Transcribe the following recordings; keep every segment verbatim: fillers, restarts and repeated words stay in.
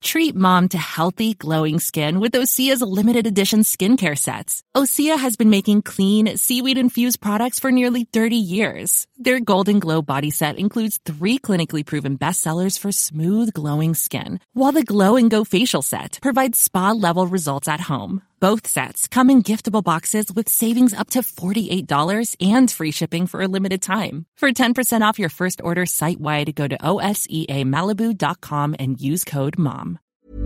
Treat mom to healthy, glowing skin with Osea's limited edition skincare sets. Osea has been making clean, seaweed-infused products for nearly thirty years. Their Golden Glow body set includes three clinically proven bestsellers for smooth, glowing skin, while the Glow and Go facial set provides spa-level results at home. Both sets come in giftable boxes with savings up to forty-eight dollars and free shipping for a limited time. For ten percent off your first order site-wide, go to O S E A Malibu dot com and use code MOM.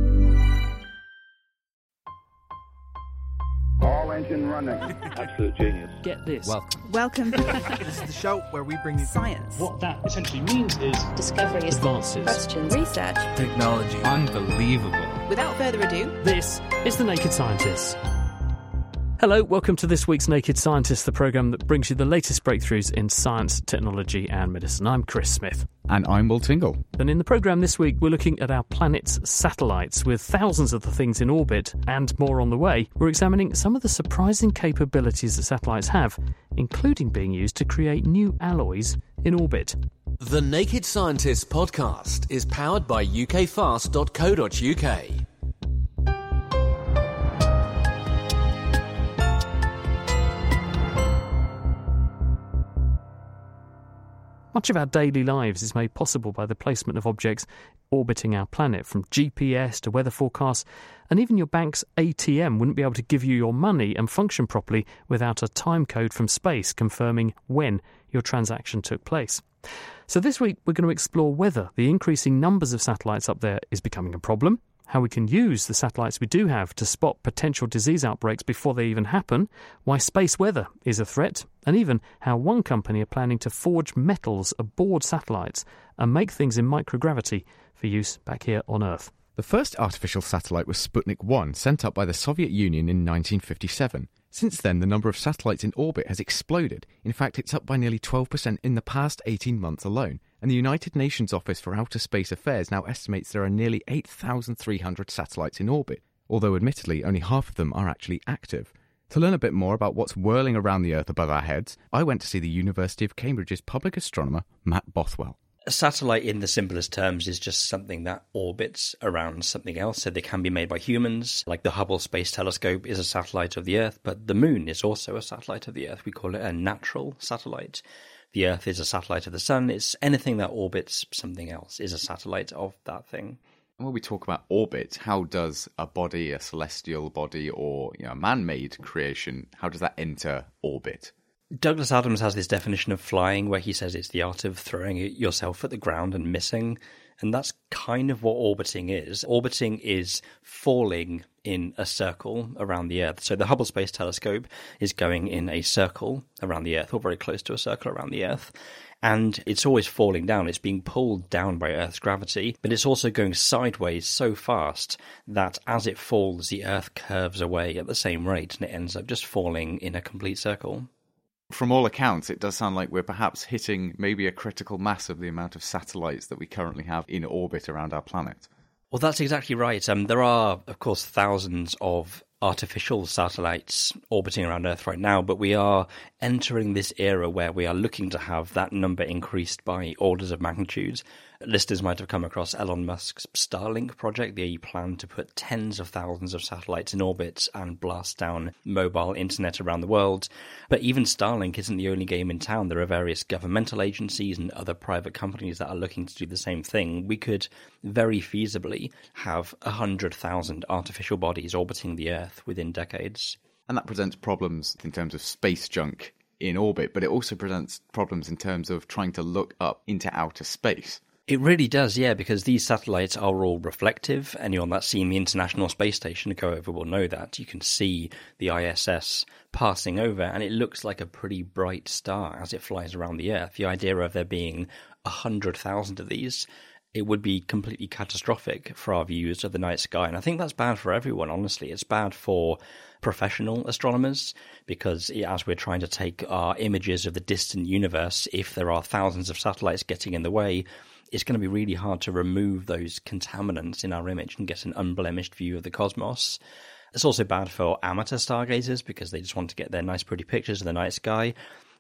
All engine running. Absolute genius. Get this. Welcome. Welcome. This is the show where we bring you Science. What that essentially means is discovery, advances, Questions. Research. technology. Unbelievable. Without further ado, this is The Naked Scientists. Hello, welcome to this week's Naked Scientists, the programme that brings you the latest breakthroughs in science, technology and medicine. I'm Chris Smith. And I'm Will Tingle. And in the programme this week, we're looking at our planet's satellites. With thousands of the things in orbit and more on the way, we're examining some of the surprising capabilities that satellites have, including being used to create new alloys in orbit. The Naked Scientists podcast is powered by U K fast dot co dot U K. Much of our daily lives is made possible by the placement of objects orbiting our planet, from G P S to weather forecasts, and even your bank's A T M wouldn't be able to give you your money and function properly without a time code from space confirming when your transaction took place. So this week we're going to explore whether the increasing numbers of satellites up there is becoming a problem, how we can use the satellites we do have to spot potential disease outbreaks before they even happen, why space weather is a threat, and even how one company are planning to forge metals aboard satellites and make things in microgravity for use back here on Earth. The first artificial satellite was Sputnik one, sent up by the Soviet Union in nineteen fifty-seven. Since then, the number of satellites in orbit has exploded. In fact, it's up by nearly twelve percent in the past eighteen months alone. And the United Nations Office for Outer Space Affairs now estimates there are nearly eight thousand three hundred satellites in orbit, although admittedly only half of them are actually active. To learn a bit more about what's whirling around the Earth above our heads, I went to see the University of Cambridge's public astronomer, Matt Bothwell. A satellite, in the simplest terms, is just something that orbits around something else. So they can be made by humans, like the Hubble Space Telescope is a satellite of the Earth, but the Moon is also a satellite of the Earth. We call it a natural satellite. The Earth is a satellite of the Sun. It's anything that orbits something else is a satellite of that thing. When we talk about orbit, how does a body, a celestial body, or you know, a man-made creation, how does that enter orbit? Douglas Adams has this definition of flying where he says it's the art of throwing yourself at the ground and missing. And that's kind of what orbiting is. Orbiting is falling in a circle around the Earth. So the Hubble Space Telescope is going in a circle around the Earth, or very close to a circle around the Earth. And it's always falling down. It's being pulled down by Earth's gravity, but it's also going sideways so fast that as it falls, the Earth curves away at the same rate, and it ends up just falling in a complete circle. From all accounts, it does sound like we're perhaps hitting maybe a critical mass of the amount of satellites that we currently have in orbit around our planet. Well, that's exactly right. Um, there are, of course, thousands of artificial satellites orbiting around Earth right now, but we are entering this era where we are looking to have that number increased by orders of magnitude. Listeners might have come across Elon Musk's Starlink project. They plan to put tens of thousands of satellites in orbit and blast down mobile internet around the world. But even Starlink isn't the only game in town. There are various governmental agencies and other private companies that are looking to do the same thing. We could very feasibly have one hundred thousand artificial bodies orbiting the Earth within decades. And that presents problems in terms of space junk in orbit, but it also presents problems in terms of trying to look up into outer space. It really does, yeah, because these satellites are all reflective. Anyone that's seen the International Space Station go over will know that. You can see the I S S passing over, and it looks like a pretty bright star as it flies around the Earth. The idea of there being one hundred thousand of these, it would be completely catastrophic for our views of the night sky. And I think that's bad for everyone, honestly. It's bad for professional astronomers, because as we're trying to take our images of the distant universe, if there are thousands of satellites getting in the way, it's going to be really hard to remove those contaminants in our image and get an unblemished view of the cosmos. It's also bad for amateur stargazers because they just want to get their nice pretty pictures of the night sky.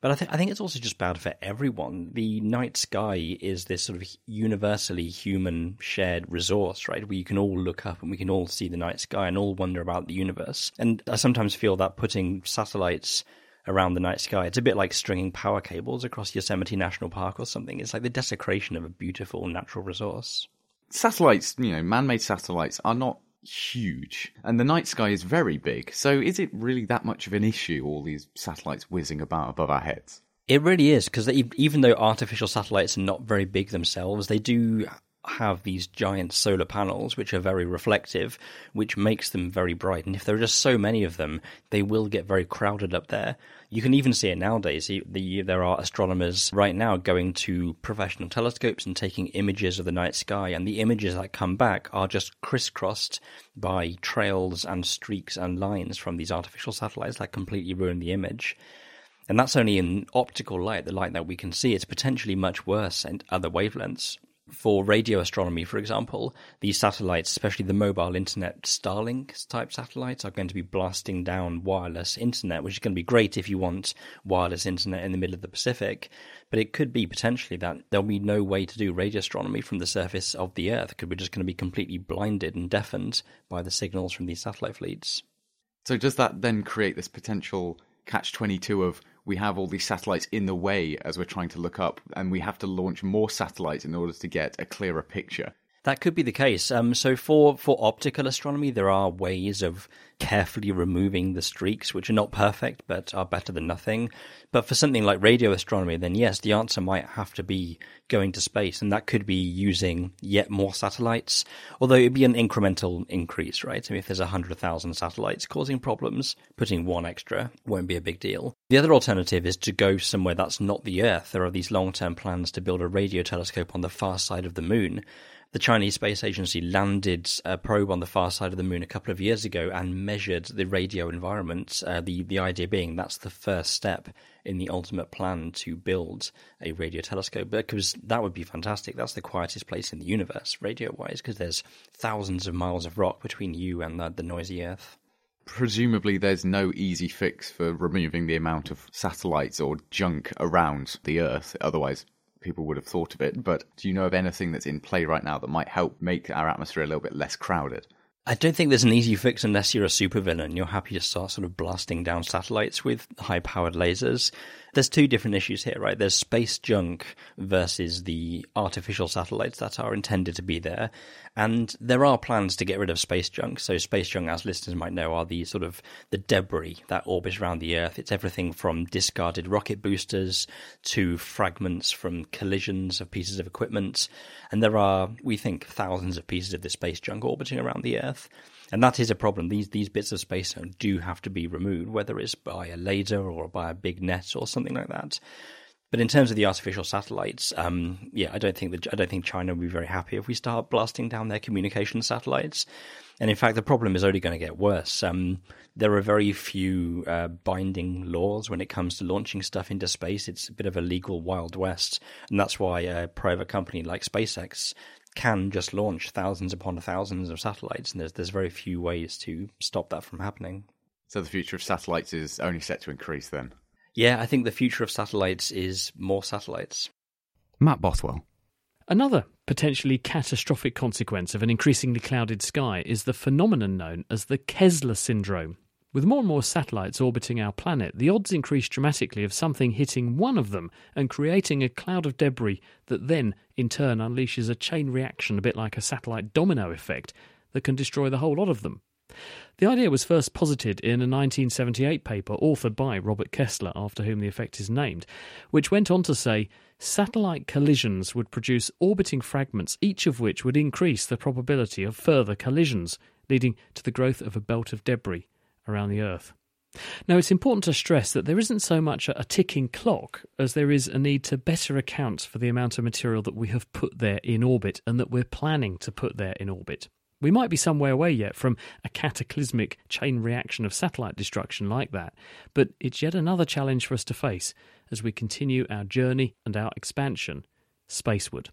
But I think I think it's also just bad for everyone. The night sky is this sort of universally human shared resource, right? Where you can all look up and we can all see the night sky and all wonder about the universe. And I sometimes feel that putting satellites around the night sky, it's a bit like stringing power cables across Yosemite National Park or something. It's like the desecration of a beautiful natural resource. Satellites, you know, man-made satellites are not huge, and the night sky is very big. So is it really that much of an issue, all these satellites whizzing about above our heads? It really is, because even though artificial satellites are not very big themselves, they do have these giant solar panels which are very reflective, which makes them very bright. And if there are just so many of them, they will get very crowded up there. You can even see it nowadays. The, there are astronomers right now going to professional telescopes and taking images of the night sky, and the images that come back are just crisscrossed by trails and streaks and lines from these artificial satellites that completely ruin the image. And that's only in optical light, the light that we can see. It's potentially much worse at other wavelengths. For radio astronomy, for example, these satellites, especially the mobile internet Starlink type satellites, are going to be blasting down wireless internet, which is going to be great if you want wireless internet in the middle of the Pacific. But it could be potentially that there'll be no way to do radio astronomy from the surface of the Earth, because we're just going to be completely blinded and deafened by the signals from these satellite fleets. So does that then create this potential catch twenty-two of we have all these satellites in the way as we're trying to look up, and we have to launch more satellites in order to get a clearer picture? That could be the case. Um, so for, for optical astronomy, there are ways of carefully removing the streaks, which are not perfect, but are better than nothing. But for something like radio astronomy, then yes, the answer might have to be going to space, and that could be using yet more satellites, although it'd be an incremental increase, right? I mean, if there's one hundred thousand satellites causing problems, putting one extra won't be a big deal. The other alternative is to go somewhere that's not the Earth. There are these long-term plans to build a radio telescope on the far side of the moon. The Chinese Space Agency landed a probe on the far side of the moon a couple of years ago and measured the radio environment, uh, the, the idea being that's the first step in the ultimate plan to build a radio telescope, because that would be fantastic. That's the quietest place in the universe, radio-wise, because there's thousands of miles of rock between you and the, the noisy Earth. Presumably there's no easy fix for removing the amount of satellites or junk around the Earth, otherwise people would have thought of it, but do you know of anything that's in play right now that might help make our atmosphere a little bit less crowded? I don't think there's an easy fix unless you're a supervillain and you're happy to start sort of blasting down satellites with high-powered lasers. There's two different issues here, right? There's space junk versus the artificial satellites that are intended to be there. And there are plans to get rid of space junk. So space junk, as listeners might know, are the sort of the debris that orbits around the Earth. It's everything from discarded rocket boosters to fragments from collisions of pieces of equipment. And there are, we think, thousands of pieces of this space junk orbiting around the Earth. And that is a problem. These these bits of space do have to be removed, whether it's by a laser or by a big net or something like that. But in terms of the artificial satellites, um, yeah, I don't think that I don't think China will be very happy if we start blasting down their communication satellites. And in fact, the problem is only going to get worse. Um, there are very few uh, binding laws when it comes to launching stuff into space. It's a bit of a legal Wild West, and that's why a private company like SpaceX can just launch thousands upon thousands of satellites, and there's there's very few ways to stop that from happening. So the future of satellites is only set to increase then? Yeah, I think the future of satellites is more satellites. Matt Bothwell. Another potentially catastrophic consequence of an increasingly clouded sky is the phenomenon known as the Kessler syndrome. With more and more satellites orbiting our planet, the odds increase dramatically of something hitting one of them and creating a cloud of debris that then, in turn, unleashes a chain reaction a bit like a satellite domino effect that can destroy the whole lot of them. The idea was first posited in a nineteen seventy-eight paper authored by Robert Kessler, after whom the effect is named, which went on to say satellite collisions would produce orbiting fragments, each of which would increase the probability of further collisions, leading to the growth of a belt of debris around the Earth. Now, it's important to stress that there isn't so much a ticking clock as there is a need to better account for the amount of material that we have put there in orbit and that we're planning to put there in orbit. We might be some way away yet from a cataclysmic chain reaction of satellite destruction like that, but it's yet another challenge for us to face as we continue our journey and our expansion spaceward.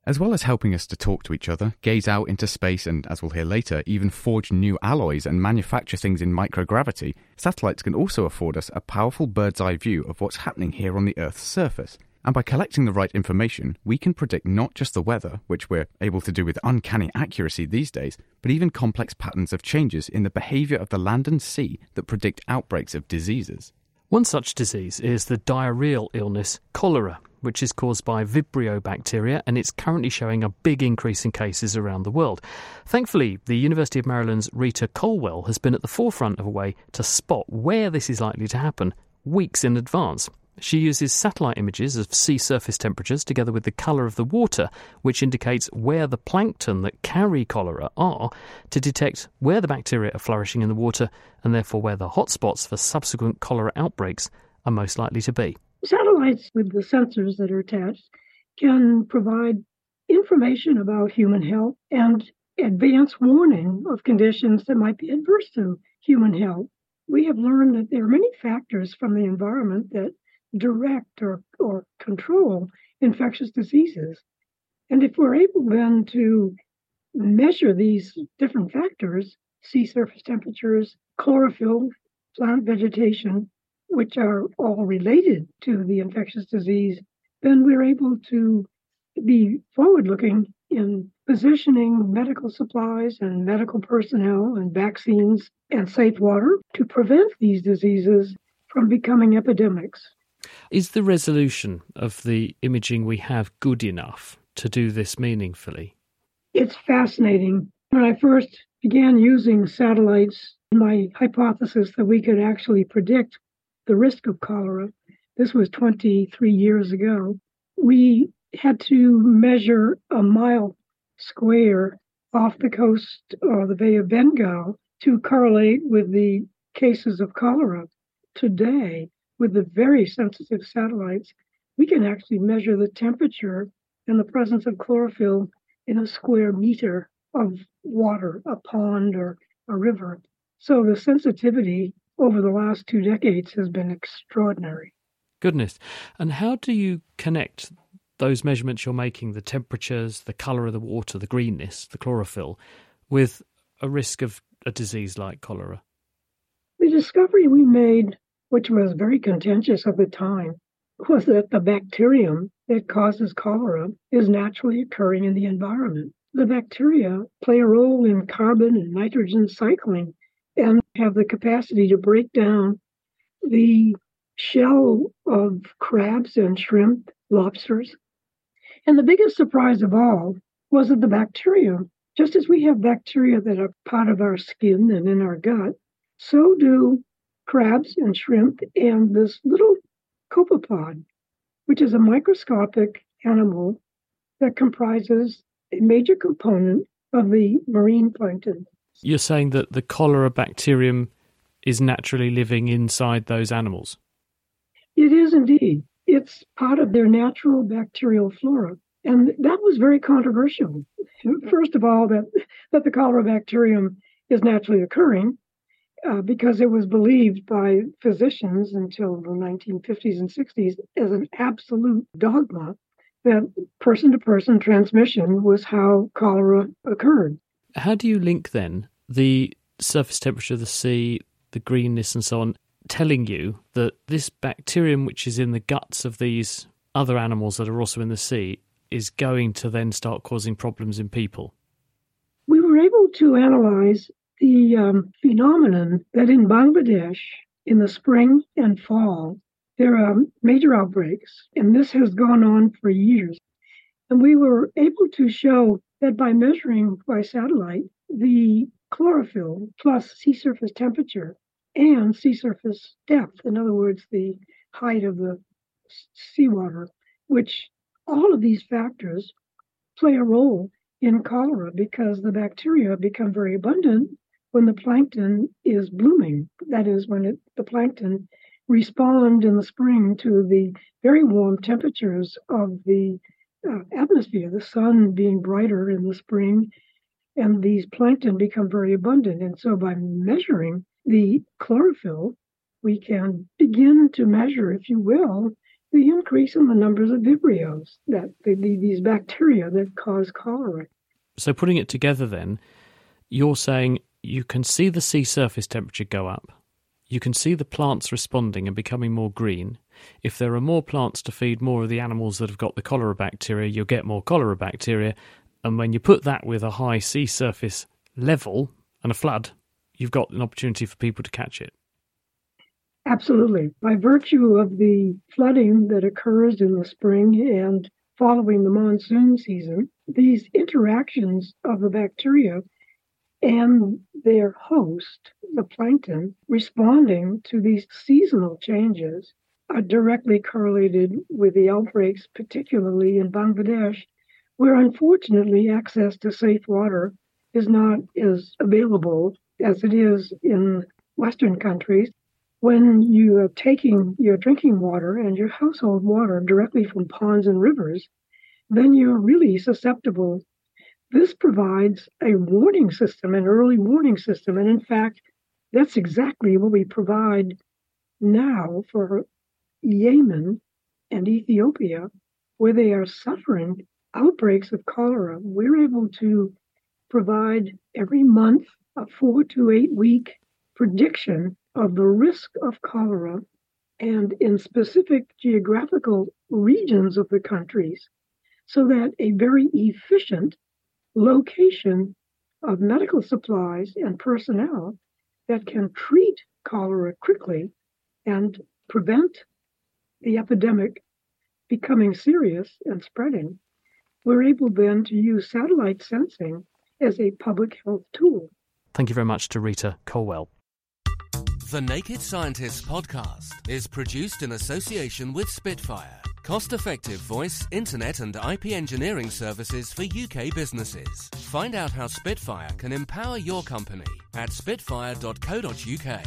As well as helping us to talk to each other, gaze out into space and, as we'll hear later, even forge new alloys and manufacture things in microgravity, satellites can also afford us a powerful bird's-eye view of what's happening here on the Earth's surface. And by collecting the right information, we can predict not just the weather, which we're able to do with uncanny accuracy these days, but even complex patterns of changes in the behaviour of the land and sea that predict outbreaks of diseases. One such disease is the diarrheal illness cholera, which is caused by Vibrio bacteria, and it's currently showing a big increase in cases around the world. Thankfully, the University of Maryland's Rita Colwell has been at the forefront of a way to spot where this is likely to happen weeks in advance. She uses satellite images of sea surface temperatures together with the colour of the water, which indicates where the plankton that carry cholera are, to detect where the bacteria are flourishing in the water and therefore where the hotspots for subsequent cholera outbreaks are most likely to be. Satellites with the sensors that are attached can provide information about human health and advance warning of conditions that might be adverse to human health. We have learned that there are many factors from the environment that direct or, or control infectious diseases. And if we're able then to measure these different factors, sea surface temperatures, chlorophyll, plant vegetation, which are all related to the infectious disease, then we're able to be forward-looking in positioning medical supplies and medical personnel and vaccines and safe water to prevent these diseases from becoming epidemics. Is the resolution of the imaging we have good enough to do this meaningfully? It's fascinating. When I first began using satellites, my hypothesis that we could actually predict the risk of cholera, this was twenty-three years ago, we had to measure a mile square off the coast of the Bay of Bengal to correlate with the cases of cholera. Today, with the very sensitive satellites, we can actually measure the temperature and the presence of chlorophyll in a square meter of water, a pond or a river. So the sensitivity over the last two decades has been extraordinary. Goodness. And how do you connect those measurements you're making, the temperatures, the colour of the water, the greenness, the chlorophyll, with a risk of a disease like cholera? The discovery we made, which was very contentious at the time, was that the bacterium that causes cholera is naturally occurring in the environment. The bacteria play a role in carbon and nitrogen cycling and have the capacity to break down the shell of crabs and shrimp, lobsters. And the biggest surprise of all was that the bacteria, just as we have bacteria that are part of our skin and in our gut, so do crabs and shrimp and this little copepod, which is a microscopic animal that comprises a major component of the marine plankton. You're saying that the cholera bacterium is naturally living inside those animals? It is indeed. It's part of their natural bacterial flora. And that was very controversial. First of all, that, that the cholera bacterium is naturally occurring uh, because it was believed by physicians until the nineteen fifties and sixties as an absolute dogma that person-to-person transmission was how cholera occurred. How do you link then the surface temperature of the sea, the greenness and so on, telling you that this bacterium which is in the guts of these other animals that are also in the sea is going to then start causing problems in people? We were able to analyze the um, phenomenon that in Bangladesh, in the spring and fall, there are major outbreaks, and this has gone on for years. And we were able to show that by measuring by satellite the chlorophyll plus sea surface temperature and sea surface depth, in other words, the height of the seawater, which all of these factors play a role in cholera because the bacteria become very abundant when the plankton is blooming. That is, when it, the plankton respond in the spring to the very warm temperatures of the uh, atmosphere, the sun being brighter in the spring, and these plankton become very abundant. And so by measuring the chlorophyll, we can begin to measure, if you will, the increase in the numbers of Vibrios, that the, the, these bacteria that cause cholera. So putting it together then, you're saying you can see the sea surface temperature go up, you can see the plants responding and becoming more green. If there are more plants to feed more of the animals that have got the cholera bacteria, you'll get more cholera bacteria. And when you put that with a high sea surface level and a flood, you've got an opportunity for people to catch it. Absolutely. By virtue of the flooding that occurs in the spring and following the monsoon season, these interactions of the bacteria and their host, the plankton, responding to these seasonal changes are directly correlated with the outbreaks, particularly in Bangladesh, where unfortunately access to safe water is not as available as it is in Western countries. When you are taking your drinking water and your household water directly from ponds and rivers, then you're really susceptible. This provides a warning system, an early warning system. And in fact, that's exactly what we provide now for Yemen and Ethiopia, where they are suffering outbreaks of cholera. We're able to provide every month a four to eight week prediction of the risk of cholera and in specific geographical regions of the countries, so that a very efficient location of medical supplies and personnel that can treat cholera quickly and prevent the epidemic becoming serious and spreading. We're able then to use satellite sensing as a public health tool. Thank you very much to Rita Colwell. The Naked Scientists podcast is produced in association with Spitfire, cost-effective voice, internet and I P engineering services for U K businesses. Find out how Spitfire can empower your company at spitfire dot co dot uk.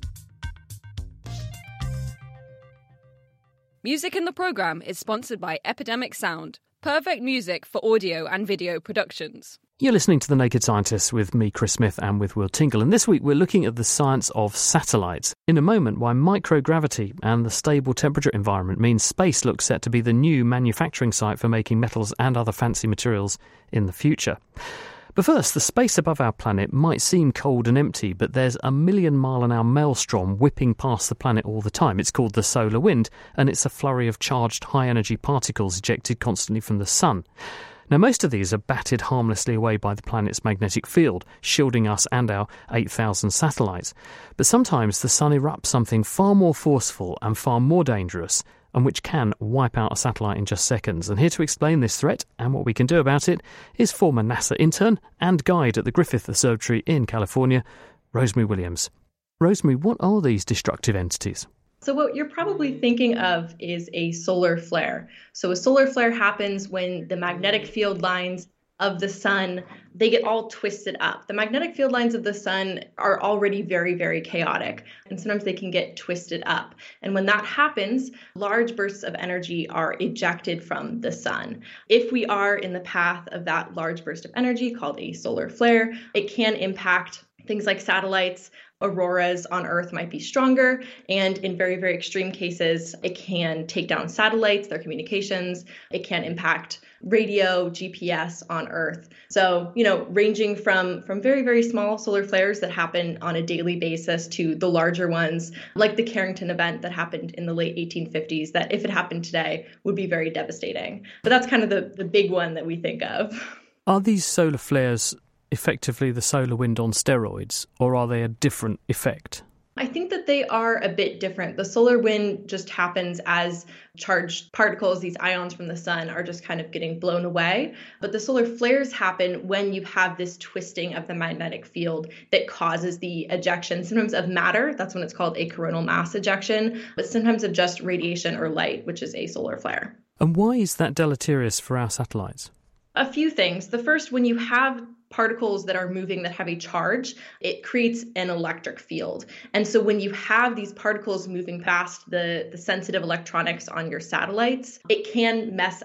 Music in the programme is sponsored by Epidemic Sound, perfect music for audio and video productions. You're listening to The Naked Scientists with me, Chris Smith, and with Will Tingle. And this week we're looking at the science of satellites. In a moment, why microgravity and the stable temperature environment means space looks set to be the new manufacturing site for making metals and other fancy materials in the future. But first, the space above our planet might seem cold and empty, but there's a million mile an hour maelstrom whipping past the planet all the time. It's called the solar wind, and it's a flurry of charged high-energy particles ejected constantly from the sun. Now, most of these are batted harmlessly away by the planet's magnetic field, shielding us and our eight thousand satellites. But sometimes the sun erupts something far more forceful and far more dangerous, and which can wipe out a satellite in just seconds. And here to explain this threat and what we can do about it is former NASA intern and guide at the Griffith Observatory in California, Rosemary Williams. Rosemary, what are these destructive entities? So what you're probably thinking of is a solar flare. So a solar flare happens when the magnetic field lines of the sun, they get all twisted up. The magnetic field lines of the sun are already very, very chaotic, and sometimes they can get twisted up. And when that happens, large bursts of energy are ejected from the sun. If we are in the path of that large burst of energy called a solar flare, it can impact things like satellites. Auroras on Earth might be stronger, and in very, very extreme cases, it can take down satellites, their communications. It can impact radio, G P S on Earth. So, you know, ranging from, from very, very small solar flares that happen on a daily basis to the larger ones, like the Carrington event that happened in the late eighteen fifties, that if it happened today would be very devastating. But that's kind of the, the big one that we think of. Are these solar flares effectively the solar wind on steroids, or are they a different effect? I think that they are a bit different. The solar wind just happens as charged particles, these ions from the sun, are just kind of getting blown away. But the solar flares happen when you have this twisting of the magnetic field that causes the ejection, sometimes of matter. That's when it's called a coronal mass ejection, but sometimes of just radiation or light, which is a solar flare. And why is that deleterious for our satellites? A few things. The first, when you have particles that are moving that have a charge, it creates an electric field. And so when you have these particles moving past the, the sensitive electronics on your satellites, it can mess up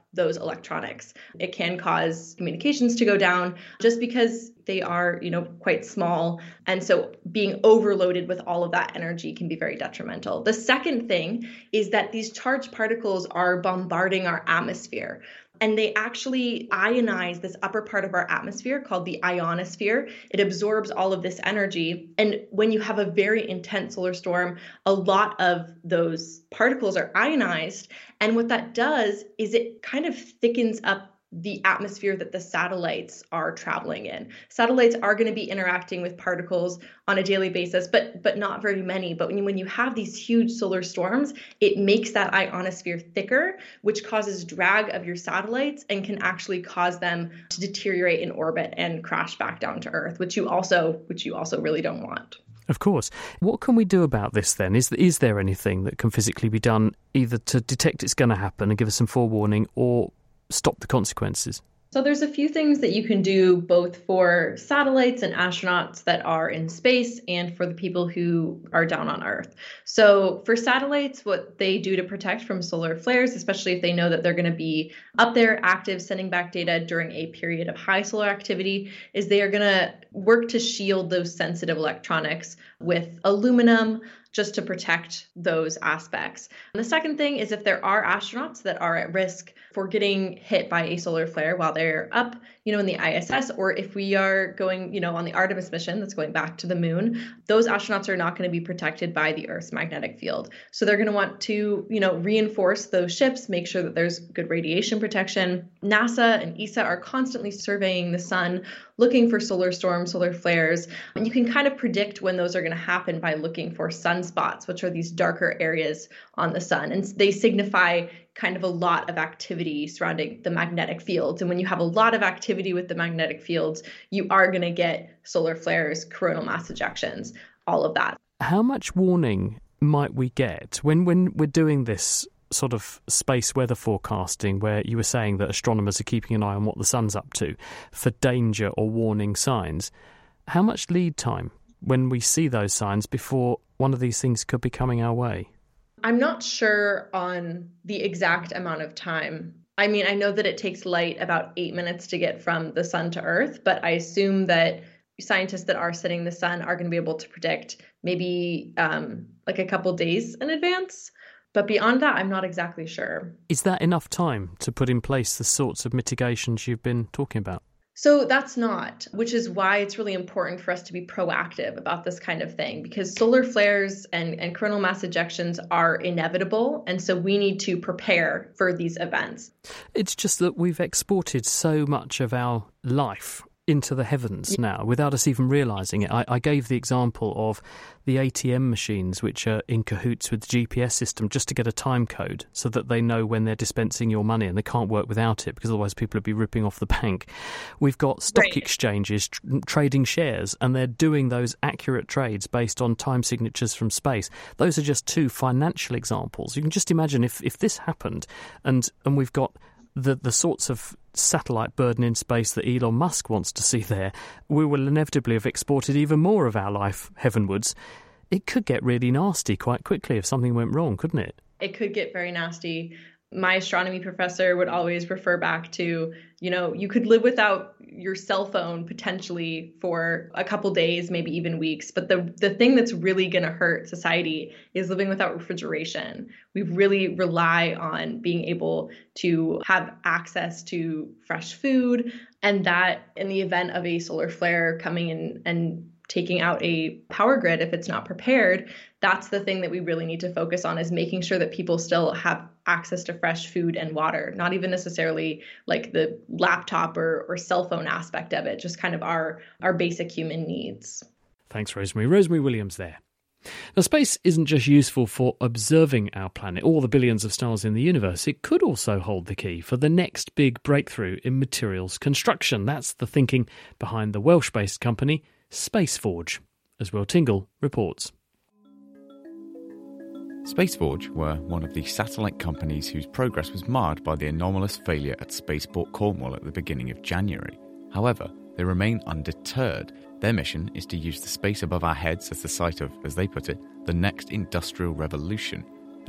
those electronics. It can cause communications to go down just because they are, you know, quite small. And so being overloaded with all of that energy can be very detrimental. The second thing is that these charged particles are bombarding our atmosphere. And they actually ionize this upper part of our atmosphere called the ionosphere. It absorbs all of this energy. And when you have a very intense solar storm, a lot of those particles are ionized. And what that does is it kind of thickens up the atmosphere that the satellites are traveling in. Satellites are going to be interacting with particles on a daily basis, but but not very many. But when you, when you have these huge solar storms, it makes that ionosphere thicker, which causes drag of your satellites and can actually cause them to deteriorate in orbit and crash back down to Earth, which you also which you also really don't want. Of course. What can we do about this then? Is is there anything that can physically be done either to detect it's going to happen and give us some forewarning, or stop the consequences? So there's a few things that you can do both for satellites and astronauts that are in space and for the people who are down on Earth. So for satellites, what they do to protect from solar flares, especially if they know that they're going to be up there active, sending back data during a period of high solar activity, is they are going to work to shield those sensitive electronics with aluminum, just to protect those aspects. And the second thing is if there are astronauts that are at risk for getting hit by a solar flare while they're up, you know, in the I S S, or if we are going, you know, on the Artemis mission that's going back to the moon, those astronauts are not going to be protected by the Earth's magnetic field. So they're going to want to, you know, reinforce those ships, make sure that there's good radiation protection. NASA and E S A are constantly surveying the sun, looking for solar storms, solar flares. And you can kind of predict when those are going to happen by looking for sunspots, which are these darker areas on the sun. And they signify kind of a lot of activity surrounding the magnetic fields. And when you have a lot of activity with the magnetic fields, you are going to get solar flares, coronal mass ejections, all of that. How much warning might we get when, when we're doing this sort of space weather forecasting, where you were saying that astronomers are keeping an eye on what the sun's up to for danger or warning signs? How much lead time when we see those signs before one of these things could be coming our way? I'm not sure on the exact amount of time. I mean, I know that it takes light about eight minutes to get from the sun to Earth, but I assume that scientists that are studying the sun are going to be able to predict maybe um, like a couple days in advance. But beyond that, I'm not exactly sure. Is that enough time to put in place the sorts of mitigations you've been talking about? So that's not, which is why it's really important for us to be proactive about this kind of thing, because solar flares and, and coronal mass ejections are inevitable. And so we need to prepare for these events. It's just that we've exported so much of our life into the heavens now without us even realising it. I, I gave the example of the A T M machines, which are in cahoots with the G P S system just to get a time code so that they know when they're dispensing your money, and they can't work without it because otherwise people would be ripping off the bank. We've got stock right. exchanges tr- trading shares, and they're doing those accurate trades based on time signatures from space. Those are just two financial examples. You can just imagine if, if this happened and, and we've got the, the sorts of satellite burden in space that Elon Musk wants to see there, we will inevitably have exported even more of our life heavenwards. It could get really nasty quite quickly if something went wrong, couldn't it? It could get very nasty. My astronomy professor would always refer back to, you know, you could live without your cell phone potentially for a couple days, maybe even weeks. But the the thing that's really going to hurt society is living without refrigeration. We really rely on being able to have access to fresh food, and that in the event of a solar flare coming in and taking out a power grid, if it's not prepared, that's the thing that we really need to focus on, is making sure that people still have access to fresh food and water, not even necessarily like the laptop or, or cell phone aspect of it, just kind of our, our basic human needs. Thanks, Rosemary. Rosemary Williams there. Now, space isn't just useful for observing our planet, all the billions of stars in the universe. It could also hold the key for the next big breakthrough in materials construction. That's the thinking behind the Welsh-based company Spaceforge, as Will Tingle reports. Spaceforge were one of the satellite companies whose progress was marred by the anomalous failure at Spaceport Cornwall at the beginning of January. However, they remain undeterred. Their mission is to use the space above our heads as the site of, as they put it, the next industrial revolution.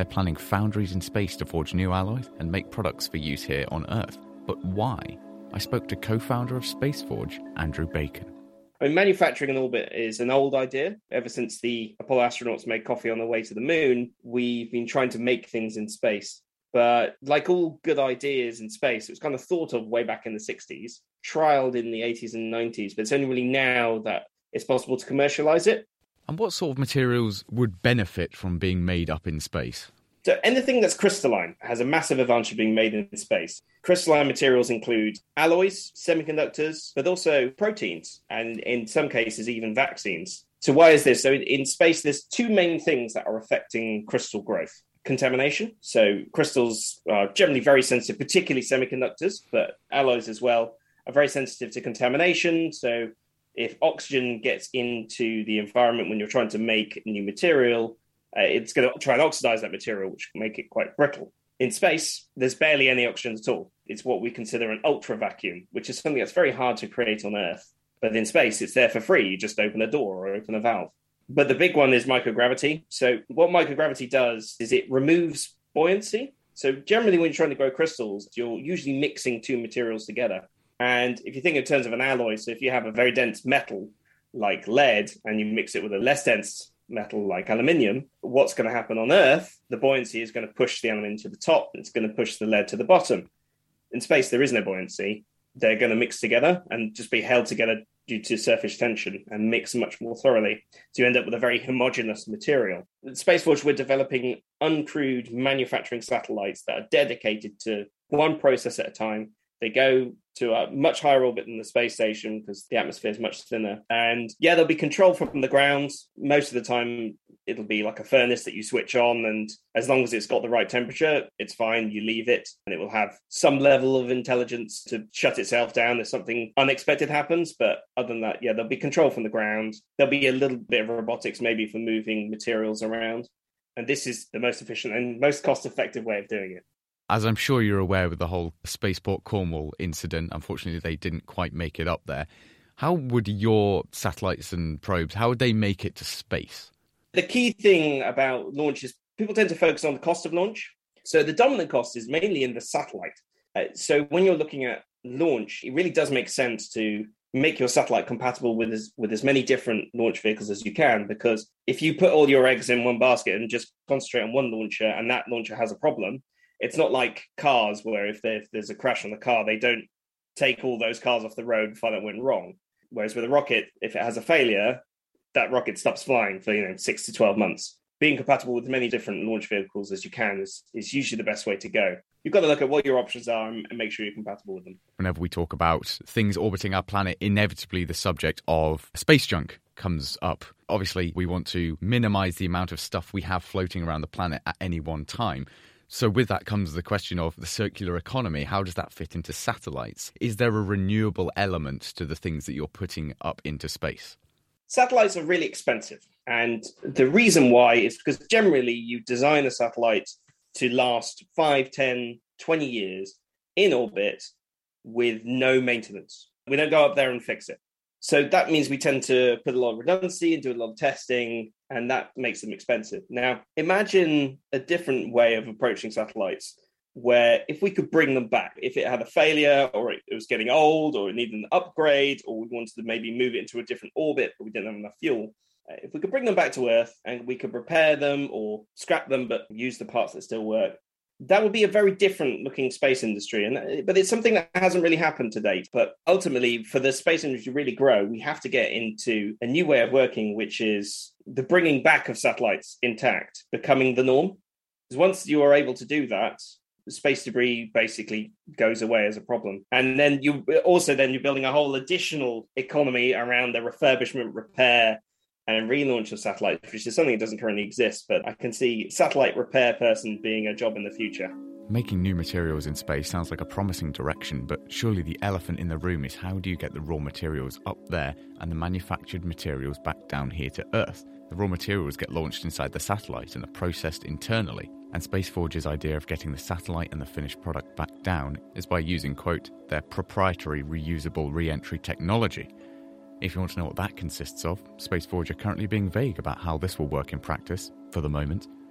They're planning foundries in space to forge new alloys and make products for use here on Earth. But why? I spoke to co-founder of SpaceForge, Andrew Bacon. I mean, manufacturing in orbit is an old idea. Ever since the Apollo astronauts made coffee on their way to the moon, we've been trying to make things in space. But like all good ideas in space, it was kind of thought of way back in the sixties, trialed in the eighties and nineties, but it's only really now that it's possible to commercialize it. And what sort of materials would benefit from being made up in space? So anything that's crystalline has a massive advantage of being made in space. Crystalline materials include alloys, semiconductors, but also proteins, and in some cases, even vaccines. So why is this? So in space, there's two main things that are affecting crystal growth. Contamination. So crystals are generally very sensitive, particularly semiconductors, but alloys as well are very sensitive to contamination. So if oxygen gets into the environment when you're trying to make new material, Uh, it's going to try and oxidize that material, which can make it quite brittle. In space, there's barely any oxygen at all. It's what we consider an ultra vacuum, which is something that's very hard to create on Earth. But in space, it's there for free. You just open a door or open a valve. But the big one is microgravity. So what microgravity does is it removes buoyancy. So generally, when you're trying to grow crystals, you're usually mixing two materials together. And if you think in terms of an alloy, so if you have a very dense metal like lead and you mix it with a less dense metal like aluminium, what's going to happen on Earth? The buoyancy is going to push the aluminium to the top. It's going to push the lead to the bottom. In space, there is no buoyancy. They're going to mix together and just be held together due to surface tension and mix much more thoroughly. So you end up with a very homogeneous material. At SpaceForge, we're developing uncrewed manufacturing satellites that are dedicated to one process at a time. They go to a much higher orbit than the space station because the atmosphere is much thinner. And yeah, they'll be controlled from the ground. Most of the time, it'll be like a furnace that you switch on. And as long as it's got the right temperature, it's fine. You leave it and it will have some level of intelligence to shut itself down if something unexpected happens. But other than that, yeah, they'll be controlled from the ground. There'll be a little bit of robotics maybe for moving materials around. And this is the most efficient and most cost-effective way of doing it. As I'm sure you're aware with the whole Spaceport Cornwall incident, unfortunately they didn't quite make it up there. How would your satellites and probes, how would they make it to space? The key thing about launch is people tend to focus on the cost of launch. So the dominant cost is mainly in the satellite. Uh, so when you're looking at launch, it really does make sense to make your satellite compatible with as, with as many different launch vehicles as you can, because if you put all your eggs in one basket and just concentrate on one launcher and that launcher has a problem, it's not like cars where if, if there's a crash on the car, they don't take all those cars off the road and find out what went wrong. Whereas with a rocket, if it has a failure, that rocket stops flying for, you know, six to twelve months. Being compatible with as many different launch vehicles as you can is, is usually the best way to go. You've got to look at what your options are and, and make sure you're compatible with them. Whenever we talk about things orbiting our planet, inevitably the subject of space junk comes up. Obviously, we want to minimize the amount of stuff we have floating around the planet at any one time. So with that comes the question of the circular economy. How does that fit into satellites? Is there a renewable element to the things that you're putting up into space? Satellites are really expensive. And the reason why is because generally you design a satellite to last five, ten, twenty years in orbit with no maintenance. We don't go up there and fix it. So that means we tend to put a lot of redundancy and do a lot of testing, and that makes them expensive. Now, imagine a different way of approaching satellites where if we could bring them back, if it had a failure or it was getting old or it needed an upgrade or we wanted to maybe move it into a different orbit but we didn't have enough fuel, if we could bring them back to Earth and we could repair them or scrap them but use the parts that still work, that would be a very different looking space industry. And but it's something that hasn't really happened to date. But ultimately, for the space industry to really grow, we have to get into a new way of working, which is the bringing back of satellites intact, becoming the norm. Because once you are able to do that, the space debris basically goes away as a problem. And then you also then you're building a whole additional economy around the refurbishment, repair, and relaunch of satellites, which is something that doesn't currently exist, but I can see satellite repair person being a job in the future. Making new materials in space sounds like a promising direction, but surely the elephant in the room is how do you get the raw materials up there and the manufactured materials back down here to Earth? The raw materials get launched inside the satellite and are processed internally, and SpaceForge's idea of getting the satellite and the finished product back down is by using, quote, their proprietary reusable re-entry technology. If you want to know what that consists of, SpaceForge are currently being vague about how this will work in practice, for the moment.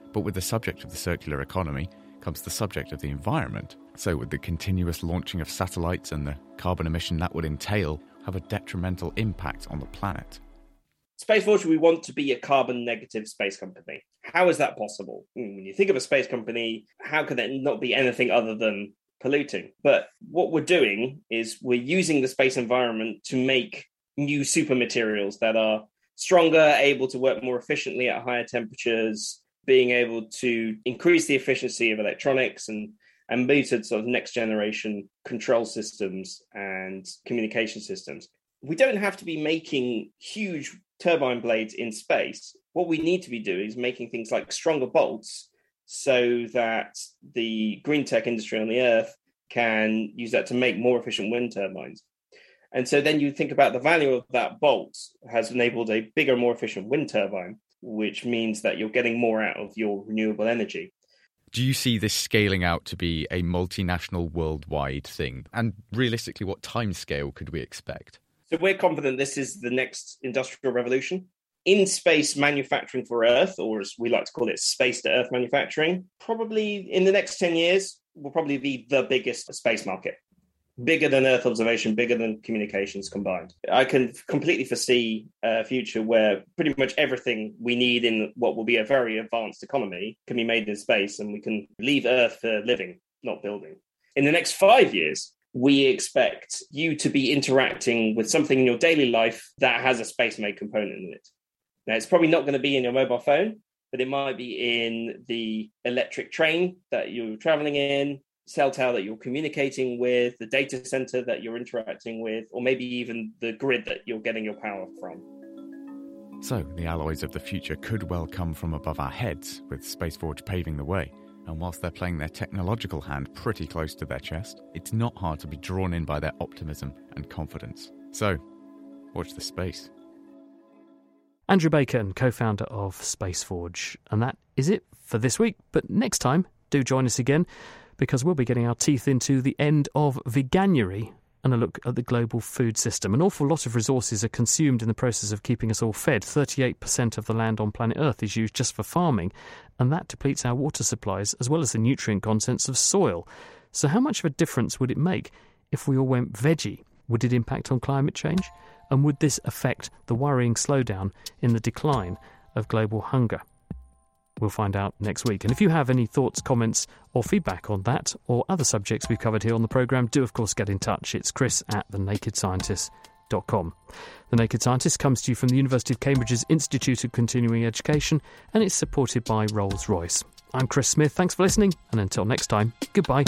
But with the subject of the circular economy comes the subject of the environment. So would the continuous launching of satellites and the carbon emission that would entail have a detrimental impact on the planet? Space Forge, we want to be a carbon negative space company. How is that possible? When you think of a space company, how can it not be anything other than polluting? But what we're doing is we're using the space environment to make new super materials that are stronger, able to work more efficiently at higher temperatures, being able to increase the efficiency of electronics and, and move to sort of next generation control systems and communication systems. We don't have to be making huge turbine blades in space. What we need to be doing is making things like stronger bolts so that the green tech industry on the Earth can use that to make more efficient wind turbines. And so then you think about the value of that bolt has enabled a bigger, more efficient wind turbine, which means that you're getting more out of your renewable energy. Do you see this scaling out to be a multinational worldwide thing? And realistically, what timescale could we expect? So we're confident this is the next industrial revolution. In-space manufacturing for Earth, or as we like to call it, space-to-Earth manufacturing, probably in the next ten years will probably be the biggest space market. Bigger than Earth observation, bigger than communications combined. I can completely foresee a future where pretty much everything we need in what will be a very advanced economy can be made in space, and we can leave Earth for living, not building. In the next five years, we expect you to be interacting with something in your daily life that has a space-made component in it. Now, it's probably not going to be in your mobile phone, but it might be in the electric train that you're traveling in, cell tower that you're communicating with, the data center that you're interacting with, or maybe even the grid that you're getting your power from. So, the alloys of the future could well come from above our heads, with SpaceForge paving the way. And whilst they're playing their technological hand pretty close to their chest, it's not hard to be drawn in by their optimism and confidence. So, watch the space. Andrew Bacon, co-founder of SpaceForge. And that is it for this week. But next time, do join us again, because we'll be getting our teeth into the end of veganuary and a look at the global food system. An awful lot of resources are consumed in the process of keeping us all fed. thirty-eight percent of the land on planet Earth is used just for farming, and that depletes our water supplies as well as the nutrient contents of soil. So how much of a difference would it make if we all went veggie? Would it impact on climate change? And would this affect the worrying slowdown in the decline of global hunger? We'll find out next week. And if you have any thoughts, comments or feedback on that or other subjects we've covered here on the programme, do of course get in touch. It's chris at the naked scientist dot com. The Naked Scientist comes to you from the University of Cambridge's Institute of Continuing Education, and it's supported by Rolls-Royce. I'm Chris Smith. Thanks for listening, and until next time, goodbye.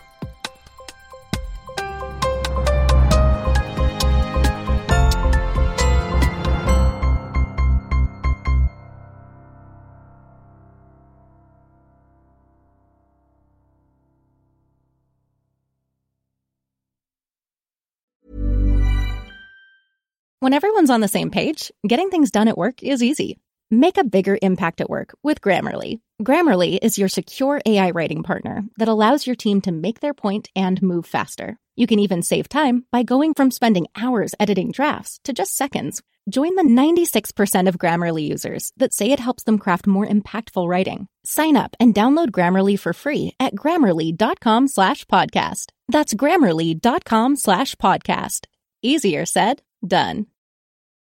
When everyone's on the same page, getting things done at work is easy. Make a bigger impact at work with Grammarly. Grammarly is your secure A I writing partner that allows your team to make their point and move faster. You can even save time by going from spending hours editing drafts to just seconds. Join the ninety-six percent of Grammarly users that say it helps them craft more impactful writing. Sign up and download Grammarly for free at grammarly.com slash podcast. That's grammarly.com slash podcast. Easier said, done.